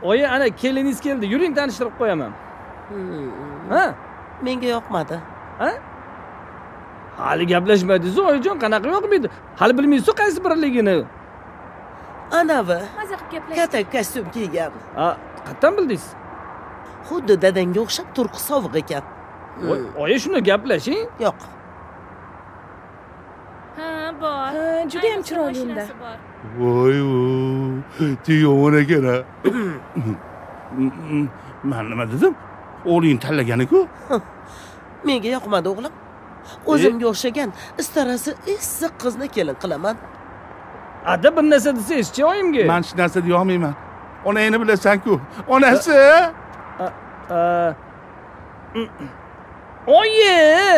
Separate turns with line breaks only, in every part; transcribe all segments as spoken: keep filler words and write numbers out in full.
Oyi, ana keliningiz keldi. Yuring, tanishtirib qo'yaman. Ha?
Menga yoqmadi.
Ha? Hali gaplashmadingiz, oyijon, qanaqa yoqmaydi? Hali bilmaysiz qaysi biriligini.
Anavi.
Maza qilib gaplash.
Katta kostyum kiygan.
Ha, qayerdan bildingiz?
Xuddi dadangga o'xshab turqi sovuq ekan.
Oyi, shuni gaplashing.
Yo'q.
Ha, bor.
Ha, juda ham chiroyli unda.
Voy, yomon ekan. Men nima dedim? O'g'ling tanlagan-ku.
Menga yoqmadi o'g'lim. O'zimga o'xshagan istarasi issiq qizni kelin qilaman.
Ada bir narsa desangiz-chi oyimga.
Men hech narsa deya olmayman. Onangni bilasan-ku. Onasi.
Oyi!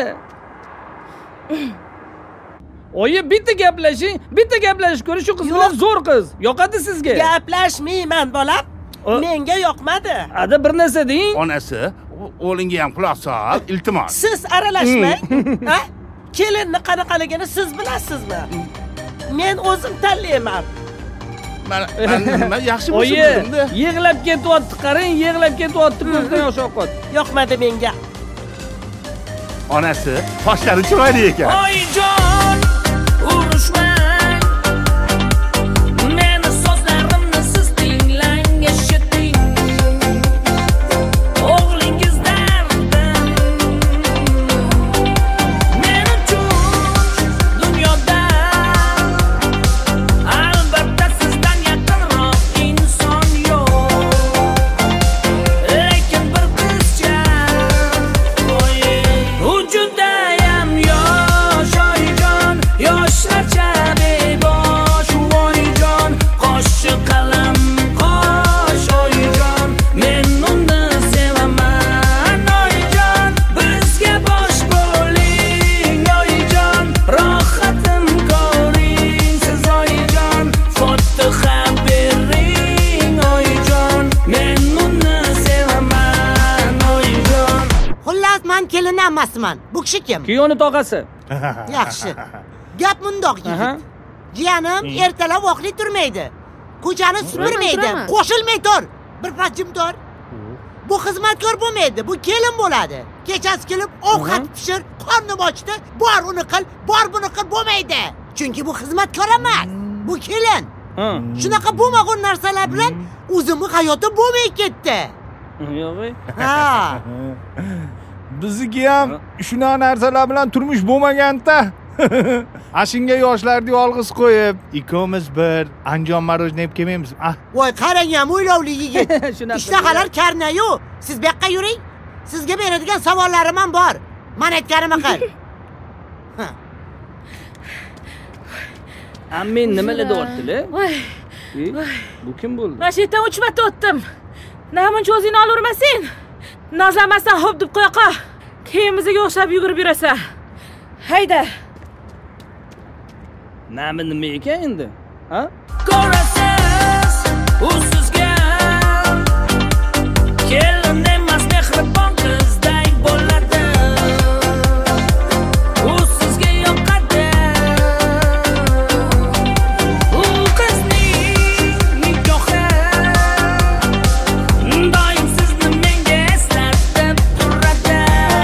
Oyi, bitta gaplashing, bitta gaplash ko'ring, shu qiz bilan zo'r qiz. Yoqadi sizga.
Gaplashmayman, bolam. Menga yoqmadi.
Ada bir narsa deng.
Onasi, o'g'lingga ham quloq sol, iltimos.
Siz aralashmang. Ha? Kelinni qanaqaligini siz bilasizmi? Men o'zim tanlayman.
Mana nima yaxshi bo'lsin
Oyi,
dedim-da.
yig'lab ketyapti, qarang, yig'lab ketyapti, ko'zdan yosh oqyapti.
Yoqmadi menga.
Onasi, qoshlari chiroyli ekan.
Oyijon, urushmang. Meni so'zlarimni siz tinglang, eshiting. O'g'lingiz dardim. Men uchun dunyoda albatta sizdan yaqinroq inson yo'q. Lekin bir qizcha, oyi, u judayam yosh, oyijon, yoshlarcha bebosh, oyijon, qo'shi qalam qosh, oyijon, men uni sevaman, oyijon, bizga bosh bo'ling, oyijon, rohatim ko'ring siz, oyijon, fotiha bering, oyijon, men uni sevaman, oyijon.
Xullas, men kelin emasman. Bu kishi kim?
Kuyovni tog'asi.
Yaxshi. Gap mundoq
Aha.
yigit. Jiyanim ertalab vaqtli turmaydi. Ko'chani supurmaydi.
turaman.
Qo'shilmay tur. Bir past jim tur. Bu xizmatkor bo'lmaydi, bu kelin bo'ladi. Kechasi kelib ovqat pishir, qornim ochdi, bor uni qil, bor buni qil bo'lmaydi. Chunki bu xizmatkor emas, bu kelin.
Ha.
Shunaqa bo'lmagan narsalar bilan o'zimning hayotim bo'lmay ketdi.
Yo'q.
Ha.
Bizniki ham shunaqa narsalar bilan turmush bo'lmagan-da. Ashunga yoshlarni yolg'iz qo'yib, ikkomiz bir Andijon marojni yeb kelmaymiz. Ah,
Voy, qarang ham o'ylovli yigit.
Shunaqa.
Ishtahalar karnayu. Siz bu yoqqa yuring. Sizga beradigan savollarim ham bor. Men aytganimni qil.
Amin nimalar deyapti-la?
Voy,
Bu kim bo'ldi?
mana shu yerdan uch marta o'tdim. Namuncha o'zingni olavermasin. Nozlamasdan hop deb qo'ya qol. Keyin bizga o'xshab yugurib yurasan. Hayda.
Nami nima ekan endi? Ha?
Ko'rasiz, u sizga kelin emas, mehribon qizday bo'ladi. U sizga yoqadi. U qizning nikohi doim sizni menga eslatib turadi.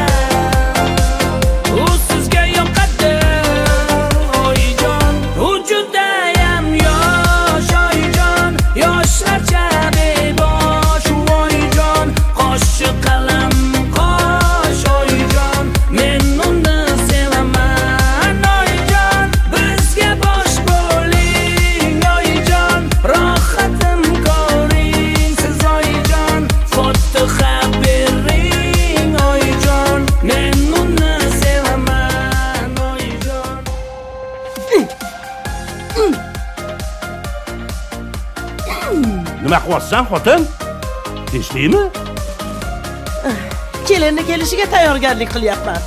U sizga yoqadi, oyijon, u judayam yosh, oyijon, yoshlarcha bebosh, oyijon, qo'shi qalam qosh, oyijon, men uni sevaman, oyijon, bizga bosh bo'ling, oyijon, rohatim ko'ring siz, oyijon, fotiha bering, oyijon, men uni sevaman, oyijon.
Nima qilyapsan, xotin? Tinchlikmi?
Kelinni kelishiga tayyorgarlik qilyapman.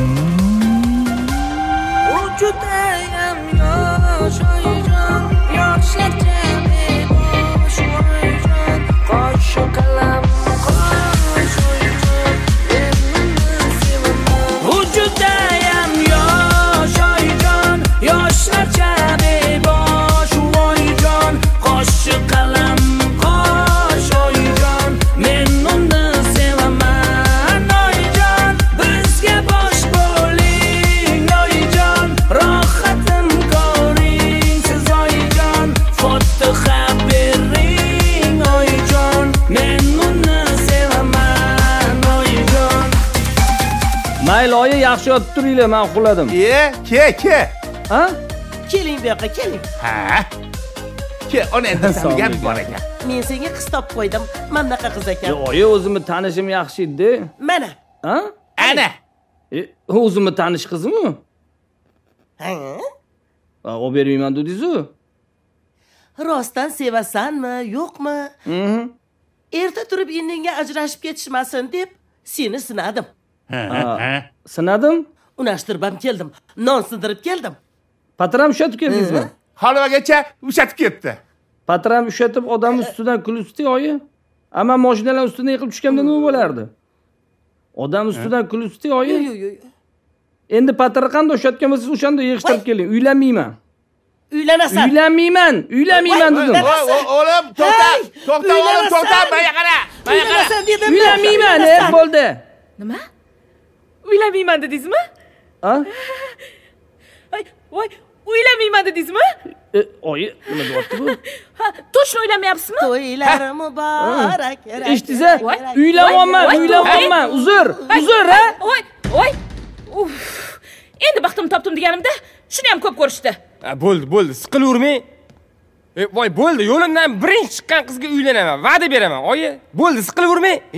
U judayam yosh, oyijon, yoshlarcha bebosh, oyijon, qo'shi qalam qosh, oyijon, men uni sevaman. U judayam yosh, oyijon, yoshlarcha bebosh, oyijon, qo'shi qalam qosh, oyijon.
yaxshi yotib turinglar, men uxladim.
E, ke, ke.
Ha?
Keling bu yoqqa, keling.
Ha. Ke, ona endi
Sog'
gap
bo'ling.
bor ekan.
Men senga qiz topib qo'ydim. Mana bunaqa qiz ekan.
Yo, oyi, o'zimni tanishim yaxshi edi.
Mana.
Ha?
Ana.
E, o'zimni tanish qizmi?
Ha?
Olib bermayman dedingiz-ku.
Rostdan sevasanmi, yo'qmi?
Mhm.
Erta turib indinga ajrashib ketishmasin deb seni sinadim.
Ha.
Sinadim.
Unashtirib ham keldim. Non sindirib keldim.
Patram ushatib keldingizmi?
Holvagacha ushatib ketdi.
Patram ushatib odam ustidan kulibdi, oyi. Amma mashinalar ustidan yiqilib tushganda nima bo'lardi? Odam ustidan kulibdi, oyi.
Yo'q, yo'q, yo'q.
Endi patirni qanday ushatgan bo'lsangiz, o'shanda yig'ishtirib keling. Uylanmayman.
Uylanasan.
Uylanmayman, uylanmayman dedim.
Voy, o'g'lim, to'xta. To'xta, o'g'lim, to'xta. Manga qara. Manga qara.
Uylanasan dedim.
Uylanmayman, e, bo'ldi.
Nima? Uylanmayman dedingizmi?
Ha?
Ay, voy, uylanmayman dedingizmi?
E, oyi, nima deyapti bu?
Ha, точно uylanmayapsizmi?
To'ylari muborak.
Eshitdingiz? Uylanyapman,
Voy,
uylanyapman. Uzr, uzr, ha?
Voy, voy. Uf. Endi baxtimni topdim deganimda, shuni ham ko'p ko'rishdi.
Ha, bo'ldi, bo'ldi. Siqilavermang. E, voy, bo'ldi. Yo'limdan birinchi chiqqan qizga uylanaman. Va'da beraman. Oyi, bo'ldi, siqilavermang. E,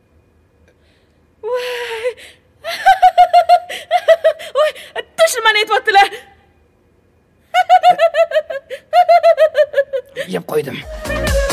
Voy, точно meni aytibdilar.
yeb qo'ydim.